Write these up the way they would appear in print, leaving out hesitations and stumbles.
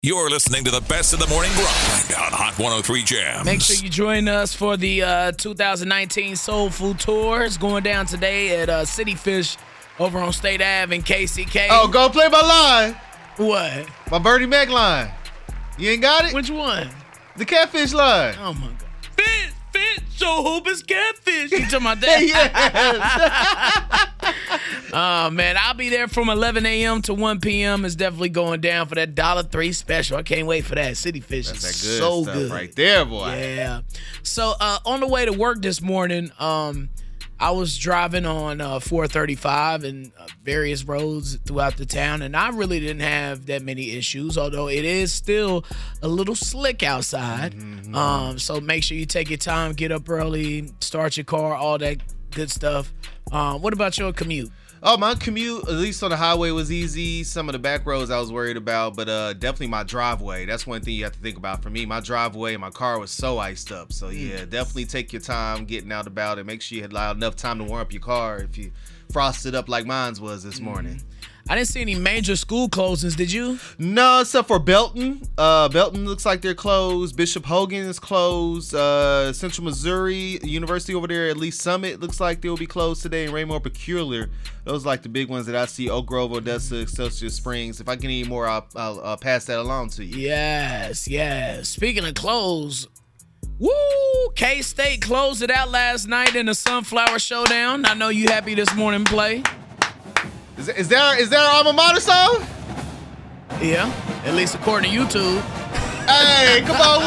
You're listening to the best of the morning grind on Hot 103 Jams. Make sure you join us for the 2019 Soul Food Tour. It's going down today at City Fish over on State Ave in KCK. Oh, go play my line. What? My Bernie Mac line. You ain't got it? Which one? The catfish line. Oh, my God. Fish, so hope it's catfish. You talking about that? Oh, man, I'll be there from 11 a.m. to 1 p.m. It's definitely going down for that $3 special. I can't wait for that. City Fish is That's that good so stuff good. right there, boy. Yeah. So on the way to work this morning, I was driving on 435 and various roads throughout the town, and I really didn't have that many issues, although it is still a little slick outside. Mm-hmm. So make sure you take your time, get up early, start your car, all that good stuff. What about your commute? Oh, my commute, at least on the highway, was easy. Some of the back roads I was worried about, but definitely my driveway. That's one thing you have to think about for me. My driveway and my car was so iced up. So, yeah, definitely take your time getting out about it. Make sure you had enough time to warm up your car if you frosted up like mine was this morning. I didn't see any major school closings, did you? No, except for Belton. Belton looks like they're closed. Bishop Hogan is closed. Central Missouri University over there, at least Summit, looks like they'll be closed today. And Raymore Peculiar. Those are like the big ones that I see. Oak Grove, Odessa, Excelsior Springs. If I get any more, I'll pass that along to you. Yes. Speaking of close, woo! K-State closed it out last night in the Sunflower Showdown. I know you happy this morning, Play. Is there an alma mater song? Yeah, at least according to YouTube. Hey, come on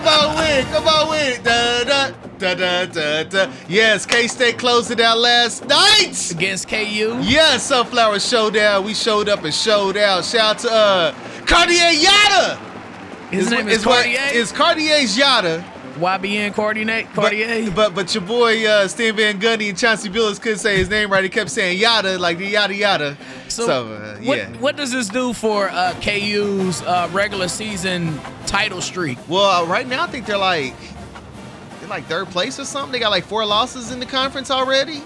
with it. Da, da, da, da, da, da. Yes, K-State closed it out last night. Against KU? Yes, Sunflower Showdown. We showed up and showed out. Shout out to Cartier Yada. His name is Cartier? It's Cartier's Yada. YBN Cartier? But your boy Stan Van Gundy and Chauncey Billups couldn't say his name right. He kept saying Yada, like the yada yada. So what does this do for KU's regular season title streak? Well, right now I think they're like third place or something. They got like 4 losses in the conference already.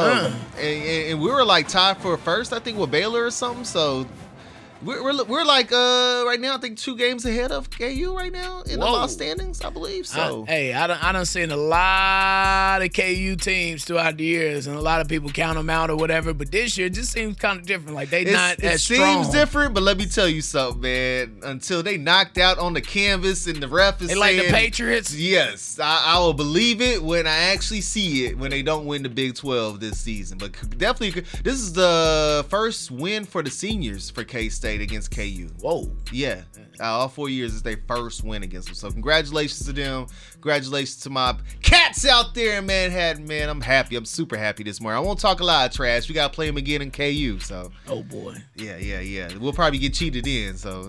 And we were like tied for first, I think, with Baylor or something. So we're like right now I think 2 games ahead of KU right now in the loss standings, I believe. So I done seen a lot of KU teams throughout the years, and a lot of people count them out or whatever. But this year it just seems kind of different. Like they not as strong. It seems different, but let me tell you something, man. Until they knocked out on the canvas and the ref is saying, like the Patriots. Yes, I will believe it when I actually see it when they don't win the Big 12 this season. But definitely, this is the first win for the seniors for K-State against KU. Whoa. Yeah. All 4 years is their first win against them. So congratulations to them. Congratulations to my cats out there in Manhattan, man. I'm happy. I'm super happy this morning. I won't talk a lot of trash. We got to play them again in KU. So. Oh, boy. Yeah. We'll probably get cheated in. So.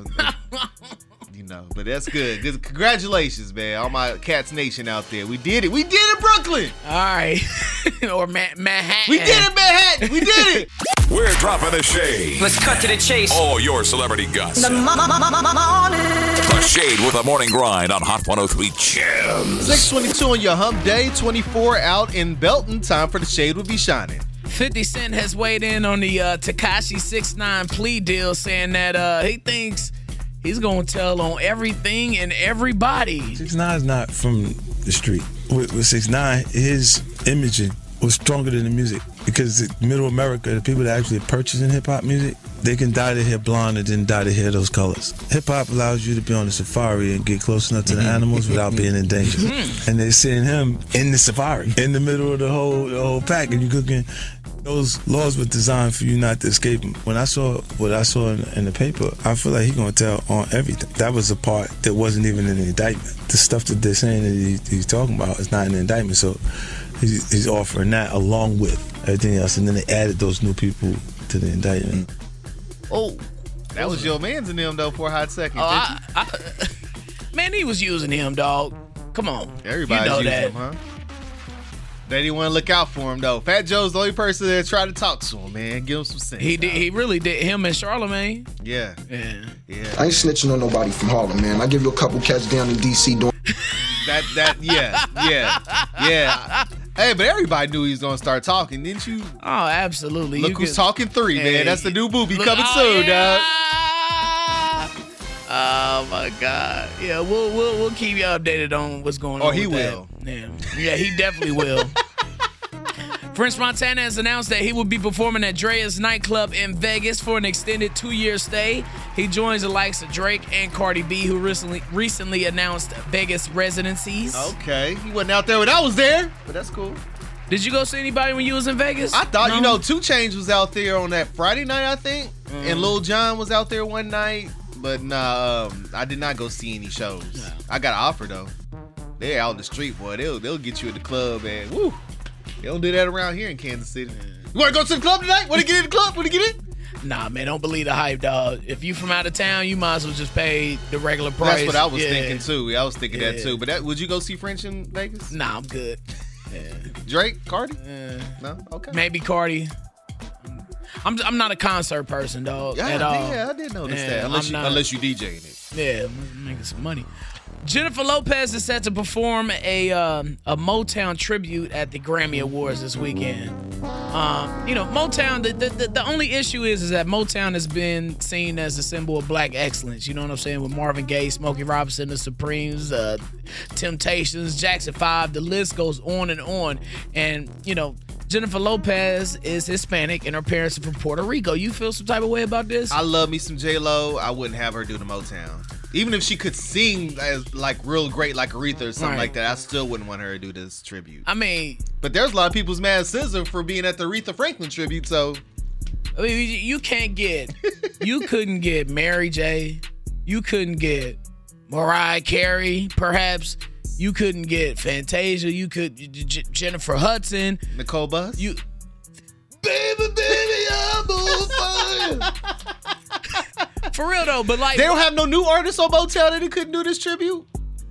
But that's good. Congratulations, man. All my Cats Nation out there. We did it. We did it, Brooklyn. All right. Or Manhattan. We did it, Manhattan. We did it. We're dropping the shade. Let's cut to the chase. All your celebrity gossip. The morning. The Shade with a morning grind on Hot 103 Jams. 6:22 on your hump day. 24 out in Belton. Time for the Shade will be shining. 50 Cent has weighed in on the Tekashi 6ix9ine plea deal, saying that he thinks he's going to tell on everything and everybody. 6ix9ine is not from the street. With 6ix9ine, his imaging was stronger than the music, because middle America, the people that actually purchasing hip-hop music, they can dye their hair blonde and then dye their hair those colors. Hip-hop allows you to be on the safari and get close enough to the animals without being in danger. And they're seeing him in the safari, in the middle of the whole pack, and you cooking. Those laws were designed for you not to escape them. When I saw what I saw in the paper, I feel like he's going to tell on everything. That was the part that wasn't even in the indictment. The stuff that they're saying that he's talking about is not in the indictment. So he's offering that along with everything else. And then they added those new people to the indictment. Oh. That was your man's in them, though, for a hot second. Man, he was using him, dog. Come on. Everybody's using him, huh? They didn't want to look out for him, though. Fat Joe's the only person that tried to talk to him, man. Give him some sense. He did. He really did. Him and Charlamagne. Yeah. I ain't snitching on nobody from Harlem, man. I give you a couple cats down in D.C. doing yeah. Hey, but everybody knew he was going to start talking, didn't you? Oh, absolutely. Look who's talking 3, man. That's the new movie coming soon, dog. Oh my God! Yeah, we'll keep you updated on what's going on. Or he with that. will. Yeah, he definitely will. French Montana has announced that he will be performing at Drea's nightclub in Vegas for an extended 2-year stay. He joins the likes of Drake and Cardi B, who recently announced Vegas residencies. Okay, he wasn't out there when I was there, but that's cool. Did you go see anybody when you was in Vegas? I thought, No? 2 Chainz was out there on that Friday night, I think, and Lil Jon was out there one night, but nah, I did not go see any shows. No. I got an offer though. They're out in the street, boy. They'll get you at the club, and woo. They don't do that around here in Kansas City. You want to go to the club tonight? Want to get in the club? Want to get in? Nah, man, don't believe the hype, dog. If you from out of town, you might as well just pay the regular price. That's what I was thinking too. I was thinking that Yeah. too. But would you go see French in Vegas? Nah, I'm good. Yeah. Drake, Cardi? No, okay. Maybe Cardi. I'm not a concert person, dog, at all. Yeah, I did notice Yeah, that. I'm not. Unless you DJing it. Yeah, I'm making some money. Jennifer Lopez is set to perform a Motown tribute at the Grammy Awards this weekend. Motown, the only issue is that Motown has been seen as a symbol of black excellence. You know what I'm saying? With Marvin Gaye, Smokey Robinson, the Supremes, Temptations, Jackson 5, the list goes on and on. And, Jennifer Lopez is Hispanic and her parents are from Puerto Rico. You feel some type of way about this? I love me some J-Lo. I wouldn't have her do the Motown. Even if she could sing as like real great like Aretha or something Right. like that, I still wouldn't want her to do this tribute. I mean, But there's a lot of people's mad at SZA for being at the Aretha Franklin tribute, so you couldn't get Mary J. You couldn't get Mariah Carey, perhaps. You couldn't get Fantasia. You could Jennifer Hudson. Nicole Bus. You, baby, I'm on fire. for real though, but like They don't have no new artists on Motown that they couldn't do this tribute.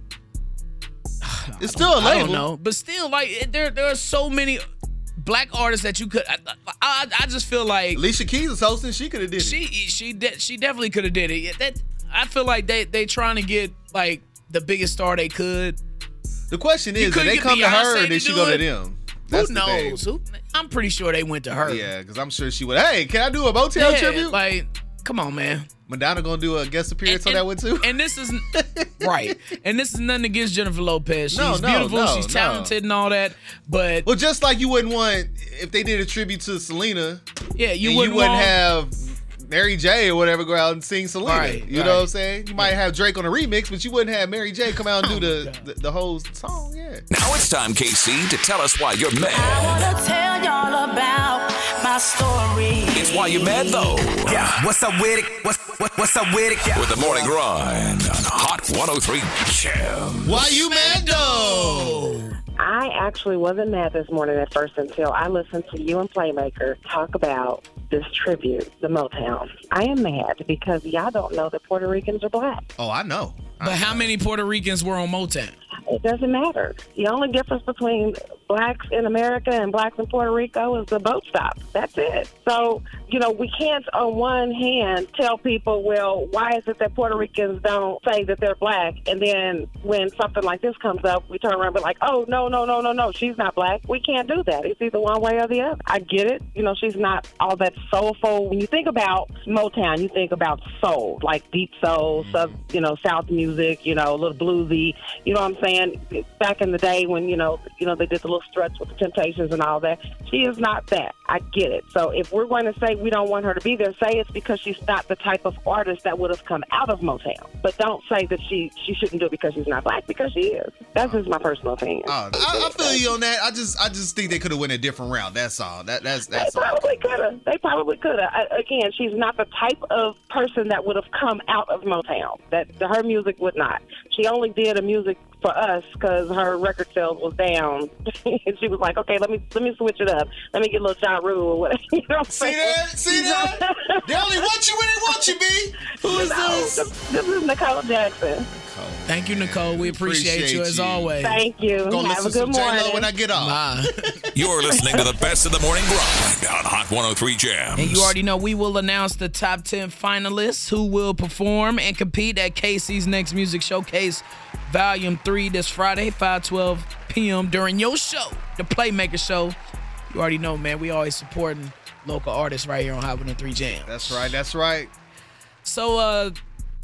It's still a label. I don't know, but still, like there are so many black artists that you could. I just feel like Alicia Keys is hosting. She could have did it. she definitely could have did it. Yeah, that I feel like they trying to get like the biggest star they could. The question is, did couldn't they get come to her Beyonce or to did she do go to it? them? That's Who the thing. knows? I'm pretty sure they went to her. Yeah, because I'm sure she would. Hey, can I do a Motown Yeah, tribute? like, come on, man. Madonna gonna do a guest appearance on that one too? And this is right. And this is nothing against Jennifer Lopez. She's No, beautiful. She's talented and all that. But Well, just like you wouldn't want if they did a tribute to Selena, yeah, you and wouldn't, you wouldn't want, have Mary J or whatever go out and sing Selena. Right, you know what I'm saying? You might have Drake on a remix, but you wouldn't have Mary J come out and do the whole song. Yeah. Now it's time, KC, to tell us why you're I mad. wanna tell y'all about my story. It's why you're mad, though. Yeah, what's up with it? What's up with it? Yeah. With the morning grind on Hot 103 Jam. Why you mad though? I actually wasn't mad this morning at first until I listened to you and Playmaker talk about this tribute, the Motown. I am mad because y'all don't know that Puerto Ricans are black. Oh, I know. but how many Puerto Ricans were on Motown? It doesn't matter. The only difference between blacks in America and blacks in Puerto Rico is the boat stop. That's it. So, we can't on one hand tell people, well, why is it that Puerto Ricans don't say that they're black? And then when something like this comes up, we turn around and be like, oh, no, she's not black. We can't do that. It's either one way or the other. I get it. She's not all that soulful. When you think about Motown, you think about soul, like deep soul, South music, a little bluesy. You know what I'm saying? Back in the day when, they did the little struts with the Temptations and all that. She is not that. I get it. So if we're going to say we don't want her to be there, say it's because she's not the type of artist that would have come out of Motown. But don't say that she shouldn't do it because she's not black, because she is. That's just my personal opinion. I feel you on that. I just think they could have went a different route. That's all. That's They all. probably could have. They probably could have. Again, she's not the type of person that would have come out of Motown. That her music would not. She only did a music for us because her record sales was down, and she was like, "Okay, let me switch it up. Let me get a little Ja Rule or whatever." You know what I'm saying? See that? They only want you when they want you, B. Who is this? This is Nicole Jackson. Thank you, Nicole. We appreciate you as always. Thank you. Gonna Have a listen good to morning. J-Lo when I get off. Bye. You're listening to the best of the morning grind on Hot 103 Jams. And you already know we will announce the top 10 finalists who will perform and compete at KC's Next Music Showcase Volume 3 this Friday, 5:12 p.m. during your show, the Playmaker Show. You already know, man, we always supporting local artists right here on Hot 103 Jam. That's right. So,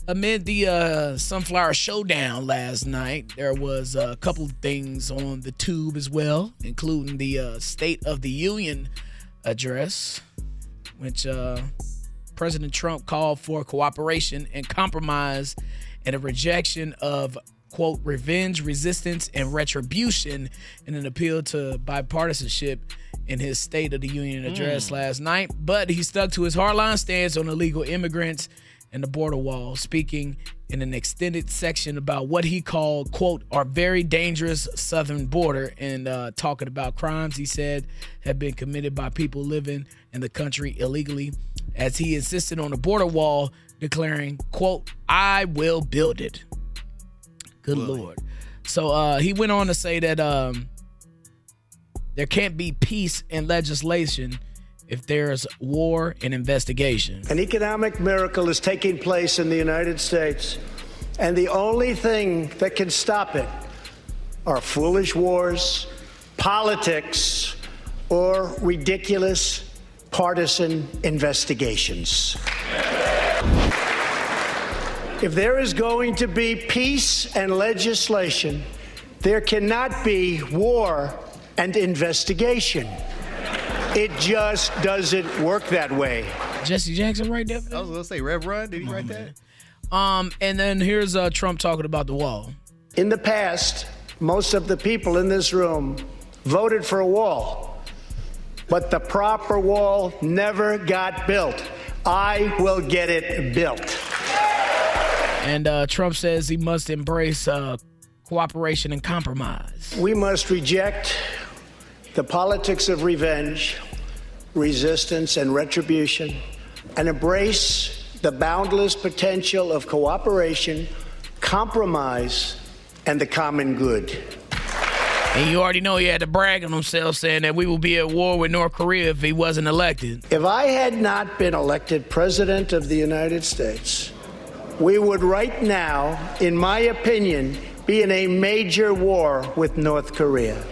Amid the Sunflower Showdown last night, there was a couple of things on the tube as well, including the State of the Union address, which President Trump called for cooperation and compromise and a rejection of, quote, revenge, resistance, and retribution in an appeal to bipartisanship in his State of the Union address last night. But he stuck to his hardline stance on illegal immigrants and the border wall, speaking in an extended section about what he called, quote, our very dangerous southern border, and talking about crimes he said have been committed by people living in the country illegally, as he insisted on the border wall, declaring, quote, I will build it. Good Lord. So he went on to say that there can't be peace and legislation if there's war and investigation. An economic miracle is taking place in the United States, and the only thing that can stop it are foolish wars, politics, or ridiculous partisan investigations. If there is going to be peace and legislation, there cannot be war and investigation. It just doesn't work that way. Jesse Jackson right there? I was going to say, Rev Run, did he write that? And then here's Trump talking about the wall. In the past, most of the people in this room voted for a wall, but the proper wall never got built. I will get it built. And Trump says he must embrace cooperation and compromise. We must reject the politics of revenge, resistance, and retribution, and embrace the boundless potential of cooperation, compromise, and the common good. And you already know he had to brag on himself, saying that we will be at war with North Korea if he wasn't elected. If I had not been elected President of the United States, we would right now, in my opinion, be in a major war with North Korea.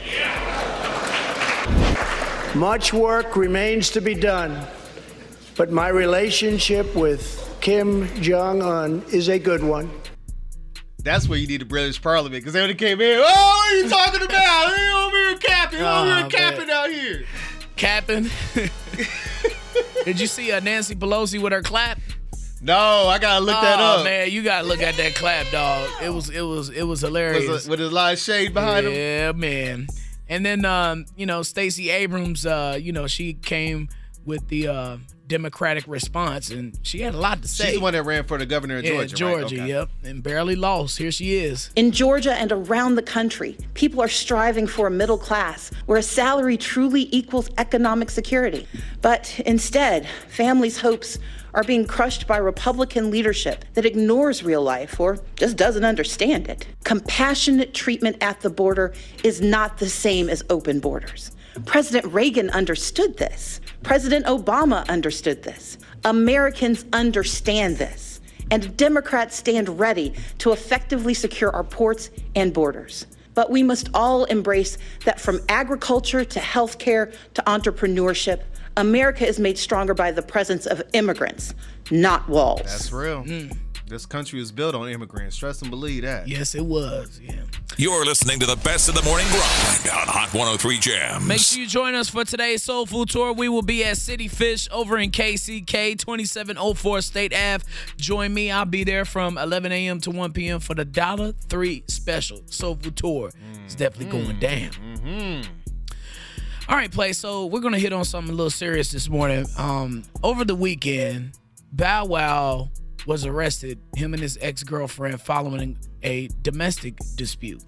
Much work remains to be done, but my relationship with Kim Jong-un is a good one. That's where you need the British Parliament, because they would have came in. Oh, what are you talking about? They over here capping. Over here capping out here. Capping? Did you see Nancy Pelosi with her clap? No, I gotta look that up. Oh man, you gotta look at that clap, dog. It was hilarious. With a lot of shade behind him. Yeah, man. And then Stacey Abrams, she came with the Democratic response, and she had a lot to say. She's the one that ran for the governor of Georgia. Georgia, right? Okay. Yep, and barely lost. Here she is. In Georgia and around the country, people are striving for a middle class where a salary truly equals economic security. But instead, families' hopes are being crushed by Republican leadership that ignores real life or just doesn't understand it. Compassionate treatment at the border is not the same as open borders. President Reagan understood this. President Obama understood this. Americans understand this. And Democrats stand ready to effectively secure our ports and borders. But we must all embrace that from agriculture to healthcare to entrepreneurship, America is made stronger by the presence of immigrants, not walls. That's real. This country was built on immigrants. Trust and believe that. Yes, it was. Yeah. You're listening to the best of the morning grind on Hot 103 Jams. Make sure you join us for today's Soul Food Tour. We will be at City Fish over in KCK, 2704 State Ave. Join me. I'll be there from 11 a.m. to 1 p.m. for the $3 special Soul Food Tour. It's definitely going down. All right, Play. So we're going to hit on something a little serious this morning. Over the weekend, Bow Wow was arrested, him and his ex-girlfriend, following a domestic dispute.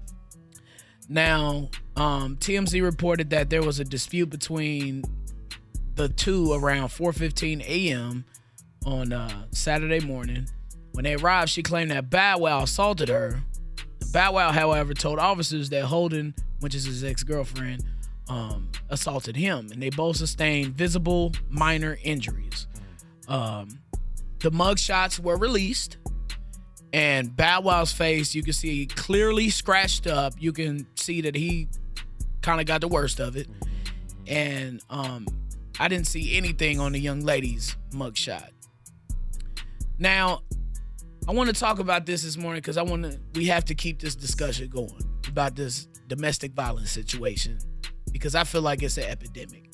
Now, TMZ reported that there was a dispute between the two around 4:15 a.m. on Saturday morning. When they arrived, she claimed that Bow Wow assaulted her. Bow Wow, however, told officers that Holden, which is his ex-girlfriend, assaulted him, and they both sustained visible minor injuries. The mugshots were released, and Bow Wow's face, you can see clearly scratched up. You can see that he kind of got the worst of it. And I didn't see anything on the young lady's mugshot. Now, I want to talk about this morning because we have to keep this discussion going about this domestic violence situation because I feel like it's an epidemic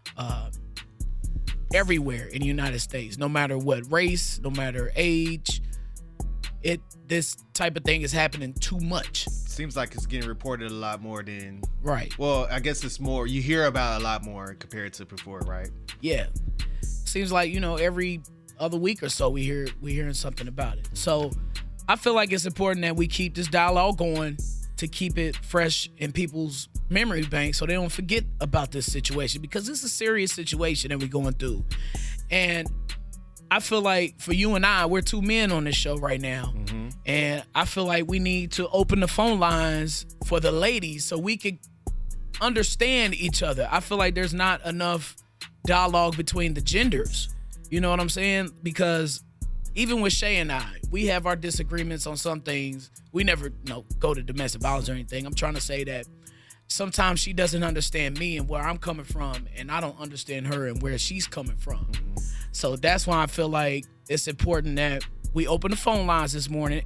everywhere in the United States, no matter what race, no matter age. This type of thing is happening too much. Seems like it's getting reported a lot more than right. Well, I guess it's more you hear about a lot more compared to before, right? Yeah, seems like every other week or so we're hearing something about it. So I feel like it's important that we keep this dialogue going to keep it fresh in people's memory bank so they don't forget about this situation because it's a serious situation that we're going through. And I feel like for you and I, we're two men on this show right now. Mm-hmm. And I feel like we need to open the phone lines for the ladies so we could understand each other. I feel like there's not enough dialogue between the genders. You know what I'm saying? Because even with Shay and I, we have our disagreements on some things. We never go to domestic violence or anything. I'm trying to say that sometimes she doesn't understand me and where I'm coming from, and I don't understand her and where she's coming from. So that's why I feel like it's important that we open the phone lines this morning,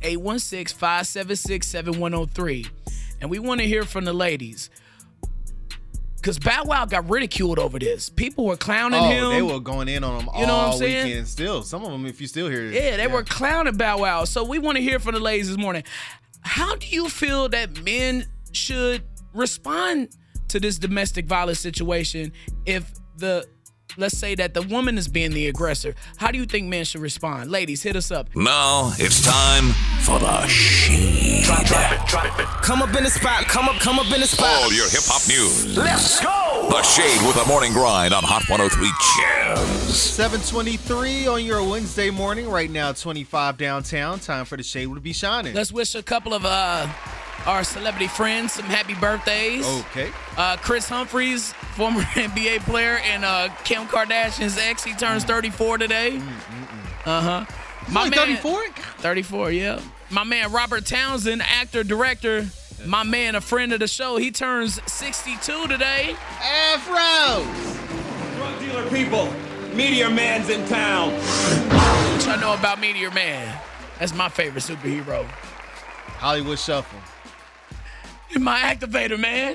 816-576-7103. And we want to hear from the ladies. Because Bow Wow got ridiculed over this. People were clowning him. They were going in on him all weekend still. Some of them, if you still hear it. Yeah, they were clowning Bow Wow. So we want to hear from the ladies this morning. How do you feel that men should respond to this domestic violence situation if let's say that the woman is being the aggressor? How do you think men should respond? Ladies, hit us up. Now it's time for the Shade. Drop it. Come up in the spot. Come up in the spot. All your hip-hop news. Let's go. The Shade with the Morning Grind on Hot 103 Jams. 7:23 on your Wednesday morning. Right now, 25 downtown. Time for the Shade to be shining. Let's wish a couple of our celebrity friends some happy birthdays. Okay. Chris Humphries, former NBA player, and Kim Kardashian's ex, he turns 34 today. Uh-huh. My man, 34? 34, yeah. My man Robert Townsend, actor, director, my man, a friend of the show, he turns 62 today. Afro! Drug dealer people, Meteor Man's in town. What y'all know about Meteor Man? That's my favorite superhero. Hollywood Shuffle. You're my activator, man.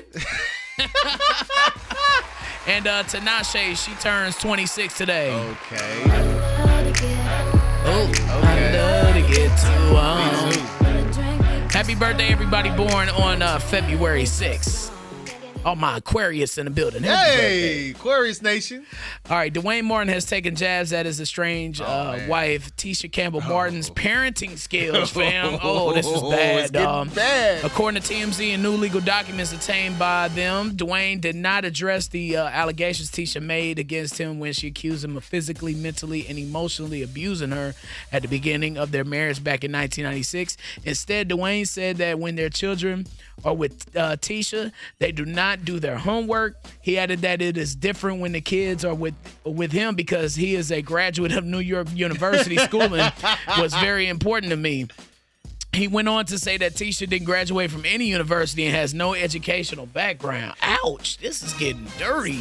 And Tinashe, she turns 26 today. Okay. Oh, okay. I love to get too on. Happy birthday, everybody born on February 6th. All my Aquarius in the building. Hey, Aquarius Nation. All right, Dwayne Martin has taken jabs at his estranged wife, Tisha Campbell Martin's parenting skills, fam. Oh, this is bad, dog. Bad. According to TMZ and new legal documents obtained by them, Dwayne did not address the allegations Tisha made against him when she accused him of physically, mentally, and emotionally abusing her at the beginning of their marriage back in 1996. Instead, Dwayne said that when their children are with Tisha, they do not do their homework. He added that it is different when the kids are with him because he is a graduate of New York University. Schooling was very important to me. He went on to say that Tisha didn't graduate from any university and has no educational background. Ouch, this is getting dirty.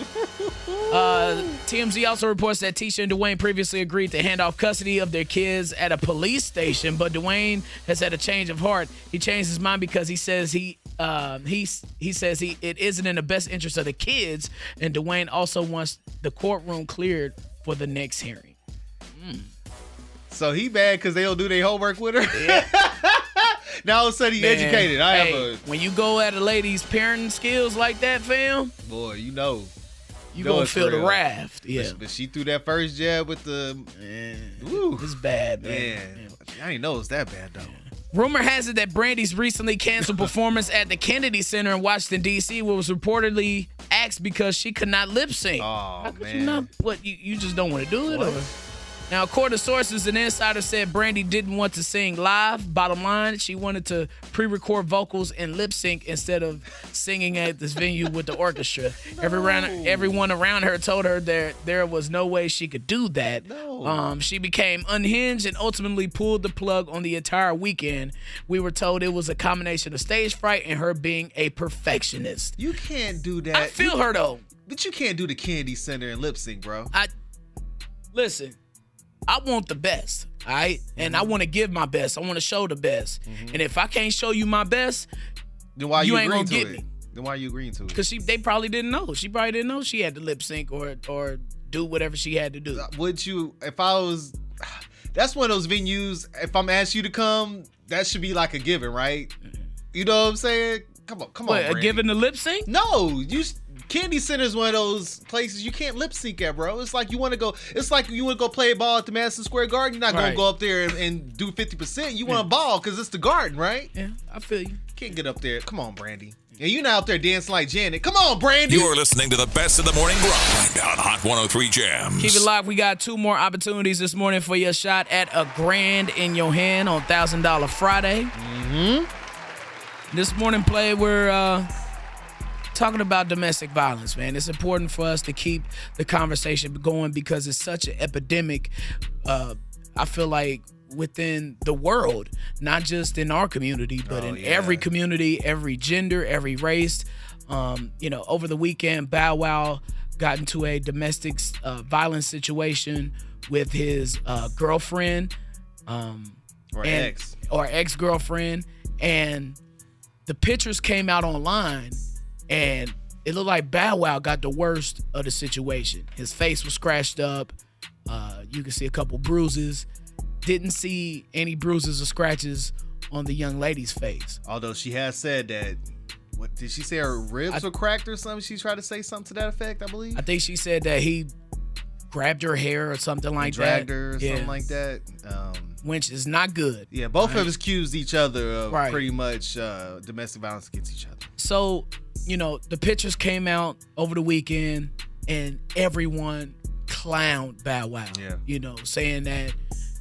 TMZ also reports that Tisha and Dwayne previously agreed to hand off custody of their kids at a police station, but Dwayne has had a change of heart. He changed his mind because he says it isn't in the best interest of the kids, and Dwayne also wants the courtroom cleared for the next hearing. So he bad because they don't do their homework with her? Yeah. Now all of a sudden he educated. When you go at a lady's parenting skills like that, fam, boy, you know. You gonna feel the raft. Yeah. But she threw that first jab with the... Woo. It's bad, man. I didn't know it was that bad, though. Rumor has it that Brandy's recently canceled performance at the Kennedy Center in Washington, D.C. was reportedly axed because she could not lip sync. Oh, How could man. you not? What, you just don't want to do it? Or? Now, according to sources, an insider said Brandy didn't want to sing live. Bottom line, she wanted to pre-record vocals and lip sync instead of singing at this venue with the orchestra. Everyone around her told her there was no way she could do that. No. She became unhinged and ultimately pulled the plug on the entire weekend. We were told it was a combination of stage fright and her being a perfectionist. You can't do that. I feel her, though. But you can't do the Kennedy Center and lip sync, bro. Listen. I want the best. All right, and I want to give my best. I want to show the best. And if I can't show you my best, then why you you ain't gonna agreeing get to it? me. Then why are you agreeing to it? Because they probably didn't know. She probably didn't know she had to lip sync or do whatever she had to do. Would you, if I was, that's one of those venues, if I'm asking you to come, that should be like a given, right? You know what I'm saying? Come on, What, Brandy. a given the lip sync? No, Kennedy Center is one of those places you can't lip sync at, bro. It's like you want to go. It's like you want to go play ball at the Madison Square Garden. You're not gonna go up there and do 50%. You want to ball because it's the Garden, right? Yeah, I feel you. Can't get up there. Come on, Brandy. And you're not out there dancing like Janet. Come on, Brandy. You're listening to the best of the morning grind on Hot 103 Jams. Keep it live. We got 2 more opportunities this morning for your shot at $1,000 in your hand on $1,000 Friday. This morning play, we're talking about domestic violence, man. It's important for us to keep the conversation going because it's such an epidemic, I feel like, within the world, not just in our community, but in every community, every gender, every race. Over the weekend, Bow Wow got into a domestic violence situation with his girlfriend, or ex-girlfriend, and the pictures came out online, and it looked like Bow Wow got the worst of the situation. His face was scratched up. You can see a couple bruises. Didn't see any bruises or scratches on the young lady's face. Although she has said that, what did she say? Her ribs were cracked or something? She tried to say something to that effect, I believe. I think she said that he grabbed her hair or something like dragged that. her or something like that. Which is not good. Yeah, both of us accused each other of Right. pretty much domestic violence against each other. So, the pictures came out over the weekend and everyone clowned Bow Wow. Yeah. Saying that,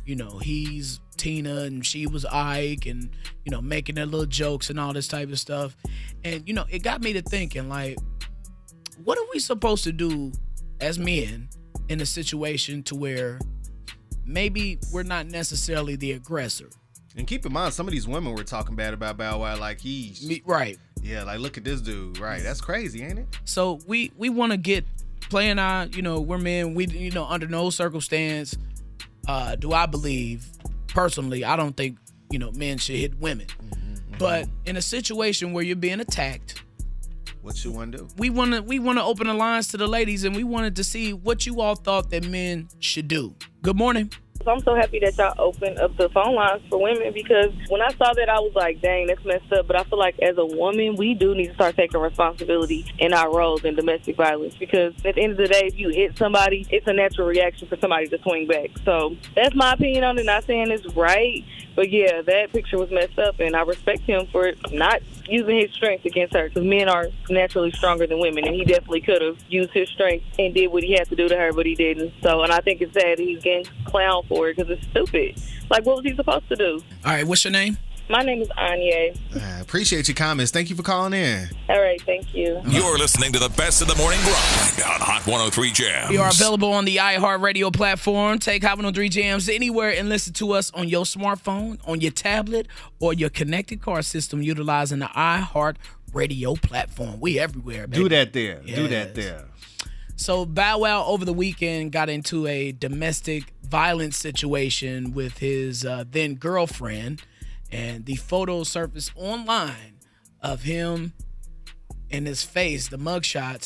he's Tina and she was Ike and, making their little jokes and all this type of stuff. And, it got me to thinking, like, what are we supposed to do as men in a situation to where maybe we're not necessarily the aggressor? And keep in mind, some of these women were talking bad about Bow Wow like right. Yeah, like, look at this dude. Right. That's crazy, ain't it? So we want to get playing our, we're men. We, under no circumstance do I believe, personally, I don't think, men should hit women. But in a situation where you're being attacked, what you want to do? We want to open the lines to the ladies, and we wanted to see what you all thought that men should do. Good morning. So I'm so happy that y'all opened up the phone lines for women, because when I saw that, I was like, dang, that's messed up. But I feel like as a woman, we do need to start taking responsibility in our roles in domestic violence, because at the end of the day, if you hit somebody, it's a natural reaction for somebody to swing back. So that's my opinion on it. Not saying it's right, but yeah, that picture was messed up, and I respect him for not using his strength against her, because men are naturally stronger than women, and he definitely could have used his strength and did what he had to do to her, but he didn't. So, and I think it's sad he's getting clowned for it, because it's stupid. Like, what was he supposed to do? All right, what's your name? My name is Anya. Appreciate your comments. Thank you for calling in. All right, thank you. You're listening to the best of the morning grind on Hot 103 Jams. We are available on the iHeartRadio platform. Take Hot 103 Jams anywhere and listen to us on your smartphone, on your tablet, or your connected car system utilizing the iHeartRadio platform. We everywhere, baby. Do that there. Yes. Do that there. So Bow Wow over the weekend got into a domestic violence situation with his then girlfriend, and the photos surfaced online of him and his face, the mugshots.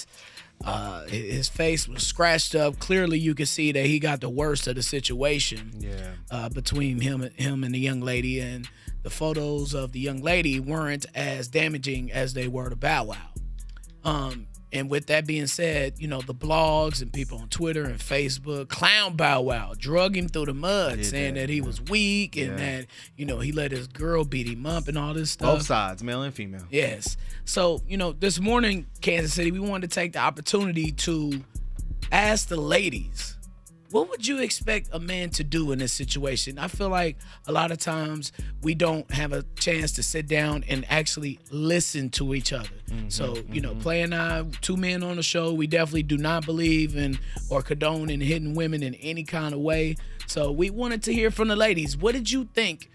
His face was scratched up. Clearly, you could see that he got the worst of the situation. Between him and the young lady, and the photos of the young lady weren't as damaging as they were to Bow Wow. And with that being said, the blogs and people on Twitter and Facebook clown Bow Wow, drug him through the mud, saying that he was weak and that, he let his girl beat him up and all this stuff. Both sides, male and female. Yes. So, this morning, Kansas City, we wanted to take the opportunity to ask the ladies, what would you expect a man to do in this situation? I feel like a lot of times we don't have a chance to sit down and actually listen to each other. So, Play and I, 2 men on the show, we definitely do not believe in or condone in hitting women in any kind of way. So we wanted to hear from the ladies. What did you think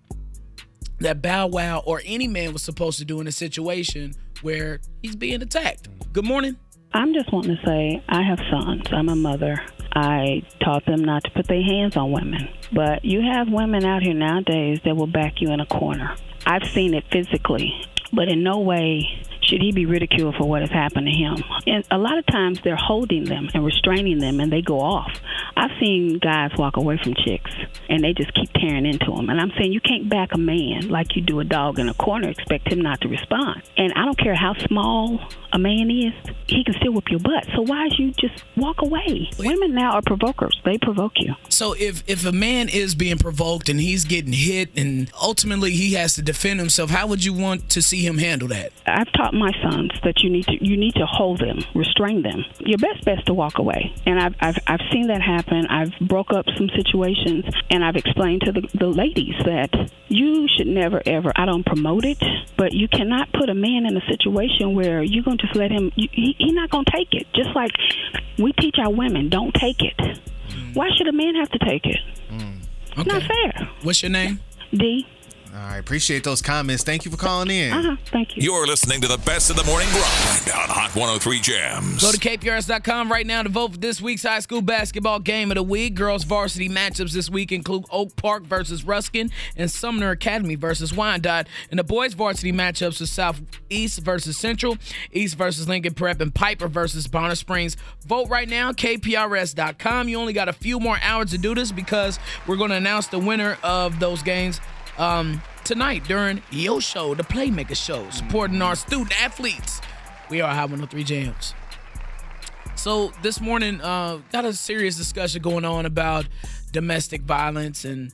that Bow Wow or any man was supposed to do in a situation where he's being attacked? Good morning. I'm just wanting to say I have sons. I'm a mother. I taught them not to put their hands on women. But you have women out here nowadays that will back you in a corner. I've seen it physically, but in no way should he be ridiculed for what has happened to him. And a lot of times they're holding them and restraining them and they go off. I've seen guys walk away from chicks and they just keep tearing into them. And I'm saying you can't back a man like you do a dog in a corner, expect him not to respond. And I don't care how small a man is, he can still whip your butt. So why should you just walk away? Women now are provokers. They provoke you. So if a man is being provoked and he's getting hit and ultimately he has to defend himself, how would you want to see him handle that? I've taught my sons that you need to hold them, restrain them. Your best bet to walk away. And I've seen that happen. I've broke up some situations, and I've explained to the ladies that you should never ever. I don't promote it, but you cannot put a man in a situation where you're going to just let him. He's not going to take it. Just like we teach our women, don't take it. Why should a man have to take it? Okay. Not fair. What's your name? D. All right, appreciate those comments. Thank you for calling in. Thank you. You're listening to the best of the morning grind on Hot 103 Jams. Go to KPRS.com right now to vote for this week's high school basketball game of the week. Girls varsity matchups this week include Oak Park versus Ruskin and Sumner Academy versus Wyandotte. And the boys varsity matchups are Southeast versus Central, East versus Lincoln Prep, and Piper versus Bonner Springs. Vote right now, KPRS.com. You only got a few more hours to do this because we're going to announce the winner of those games tonight during Yo Show, the Playmaker Show, supporting our student athletes. We are Hot 103 Jams. So this morning, got a serious discussion going on about domestic violence, and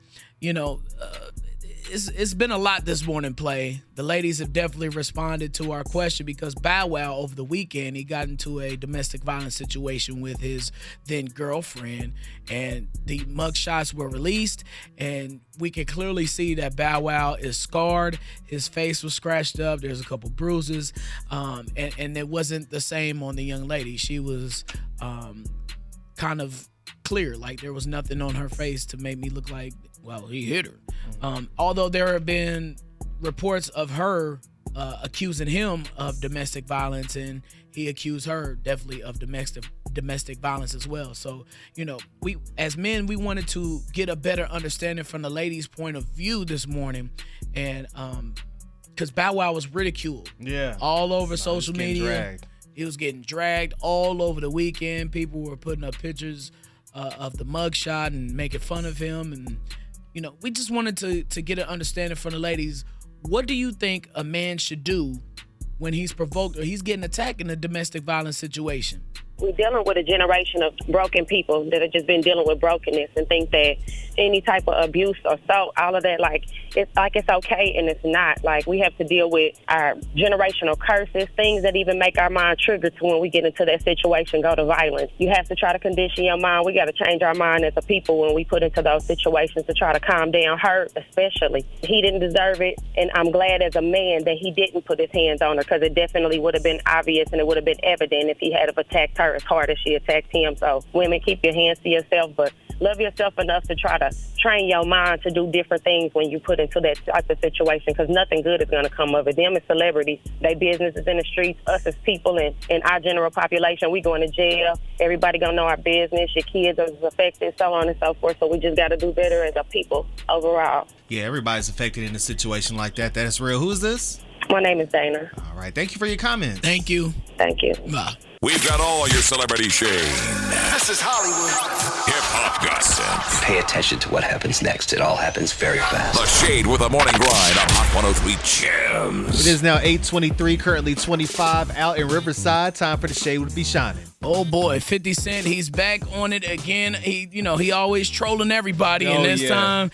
it's been a lot this morning, Play. The ladies have definitely responded to our question because Bow Wow over the weekend, he got into a domestic violence situation with his then girlfriend, and the mugshots were released, and we can clearly see that Bow Wow is scarred. His face was scratched up. There's a couple bruises, and it wasn't the same on the young lady. She was kind of clear, like there was nothing on her face to make me look like, well, he hit her. Although there have been reports of her accusing him of domestic violence, and he accused her definitely of domestic violence as well. So, we as men, we wanted to get a better understanding from the ladies' point of view this morning, and because Bow Wow was ridiculed, all over social media. He was getting dragged all over the weekend. People were putting up pictures of the mugshot and making fun of him, and we just wanted to get an understanding from the ladies. What do you think a man should do when he's provoked or he's getting attacked in a domestic violence situation? We're dealing with a generation of broken people that have just been dealing with brokenness and think that any type of abuse or assault, all of that, it's okay, and it's not. Like, we have to deal with our generational curses, things that even make our mind trigger to when we get into that situation, go to violence. You have to try to condition your mind. We got to change our mind as a people when we put into those situations to try to calm down hurt, especially. He didn't deserve it, and I'm glad as a man that he didn't put his hands on her, because it definitely would have been obvious and it would have been evident if he had attacked her as hard as she attacked him. So women, keep your hands to yourself, but love yourself enough to try to train your mind to do different things when you put into that type of situation, because nothing good is going to come of it. Them as celebrities, they business is in the streets. Us as people and our general population, we going to jail. Everybody going to know our business. Your kids are affected, so on and so forth. So we just got to do better as a people overall. Yeah, everybody's affected in a situation like that. That is real. Who is this? My name is Dana. All right. Thank you for your comments. Thank you. Thank you. Bye. We've got all your celebrity shade. This is Hollywood. Hip-hop gossip. Pay attention to what happens next. It all happens very fast. The Shade with a morning grind on Hot 103 Jams. It is now 8:23, currently 25 out in Riverside. Time for The Shade with B. Shining. Oh boy, 50 Cent, he's back on it again. He always trolling everybody, and this time,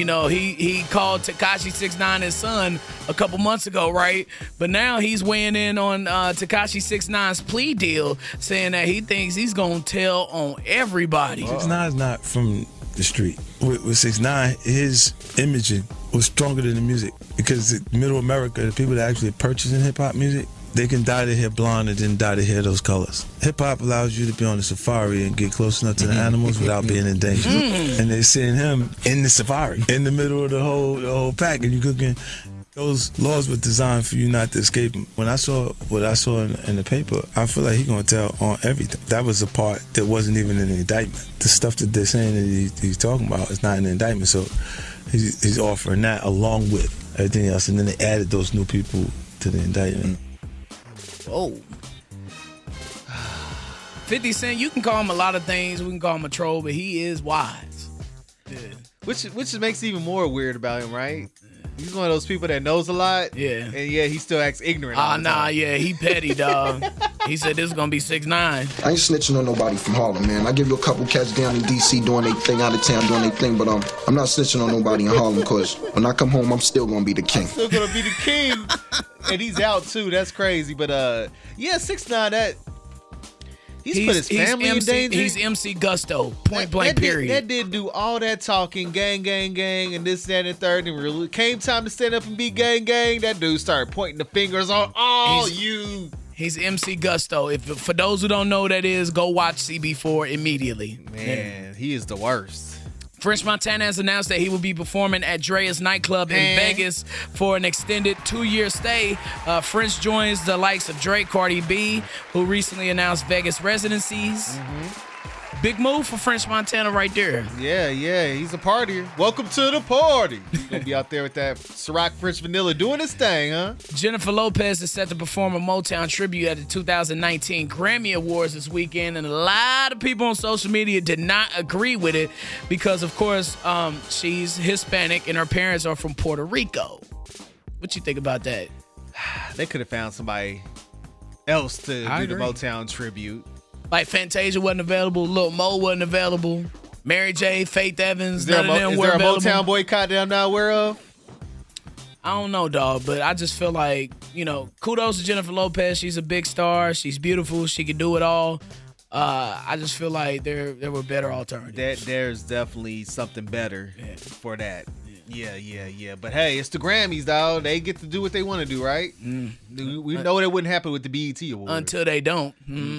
he called Tekashi 6ix9ine his son a couple months ago, right? But now he's weighing in on Tekashi 6ix9ine's plea deal, saying that he thinks he's gonna tell on everybody. 6ix9ine's not from the street. With 6ix9ine, his imaging was stronger than the music, because Middle America, the people that actually purchasing hip hop music, they can dye their hair blonde and then dye their hair those colors. Hip-hop allows you to be on the safari and get close enough to the animals without being in danger. And they're seeing him in the safari, in the middle of the whole pack, and you cooking Those laws were designed for you not to escape them. When I saw what I saw in the paper, I feel like he's going to tell on everything. That was the part that wasn't even in the indictment. The stuff that they're saying that he's talking about is not in the indictment. So he's offering that along with everything else. And then they added those new people to the indictment. Whoa. 50 Cent, you can call him a lot of things. We can call him a troll, but he is wise. Yeah. Which makes it even more weird about him, right? He's one of those people that knows a lot. Yeah. And yeah, he still acts ignorant. Yeah, he petty, dog. He said this is going to be 6'9". I ain't snitching on nobody from Harlem, man. I give you a couple cats down in D.C. doing their thing, out of town doing their thing, but I'm not snitching on nobody in Harlem, because when I come home, I'm still going to be the king. Still going to be the king. And he's out, too. That's crazy. But, yeah, 6'9", that... He's put his family in danger. He's MC Gusto, point blank, period. That did do all that talking, gang, and this, that, and the third. And really came time to stand up and be gang. That dude started pointing the fingers on all you. He's MC Gusto. For those who don't know who that is, go watch CB4 immediately. Man, he is the worst. French Montana has announced that he will be performing at Drea's nightclub in Vegas for an extended 2-year stay. French joins the likes of Drake, Cardi B, who recently announced Vegas residencies. Mm-hmm. Big move for French Montana right there. Yeah, he's a partier. Welcome to the party. He's going to be out there with that Ciroc French Vanilla doing his thing, huh? Jennifer Lopez is set to perform a Motown tribute at the 2019 Grammy Awards this weekend, and a lot of people on social media did not agree with it because, of course, she's Hispanic and her parents are from Puerto Rico. What you think about that? They could have found somebody else to do the Motown tribute. Like Fantasia wasn't available, Lil Mo wasn't available, Mary J, Faith Evans, none of them is were available. Is there a Motown boycott that I'm not aware of? I don't know, dog, but I just feel like, kudos to Jennifer Lopez. She's a big star. She's beautiful. She can do it all. I just feel like there were better alternatives. There's definitely something better for that. Yeah. But hey, it's the Grammys, dog. They get to do what they want to do, right? We know that wouldn't happen with the BET Awards. Until they don't.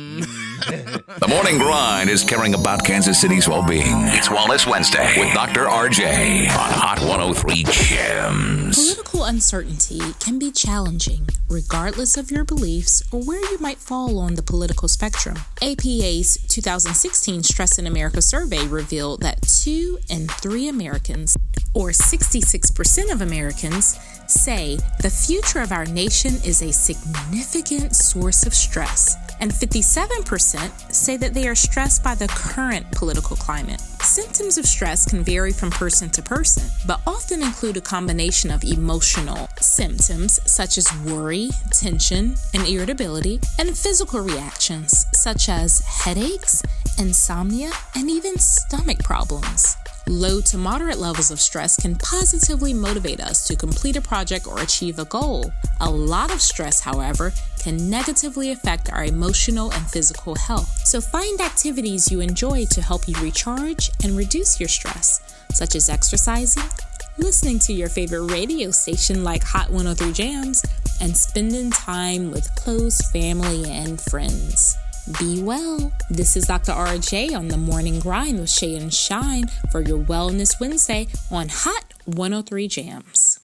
The Morning Grind is caring about Kansas City's well-being. It's Wellness Wednesday with Dr. RJ on Hot 103 Gems. Political uncertainty can be challenging, regardless of your beliefs or where you might fall on the political spectrum. APA's 2016 Stress in America survey revealed that 2 in 3 Americans, or 66% of Americans, say the future of our nation is a significant source of stress, and 57% say that they are stressed by the current political climate. Symptoms of stress can vary from person to person, but often include a combination of emotional symptoms such as worry, tension, and irritability, and physical reactions such as headaches, insomnia, and even stomach problems. Low to moderate levels of stress can positively motivate us to complete a project or achieve a goal. A lot of stress, however, can negatively affect our emotional and physical health. So find activities you enjoy to help you recharge and reduce your stress, such as exercising, listening to your favorite radio station like Hot 103 Jams, and spending time with close family and friends. Be well. This is Dr. RJ on The Morning Grind with Shay and Shine for your Wellness Wednesday on Hot 103 Jams.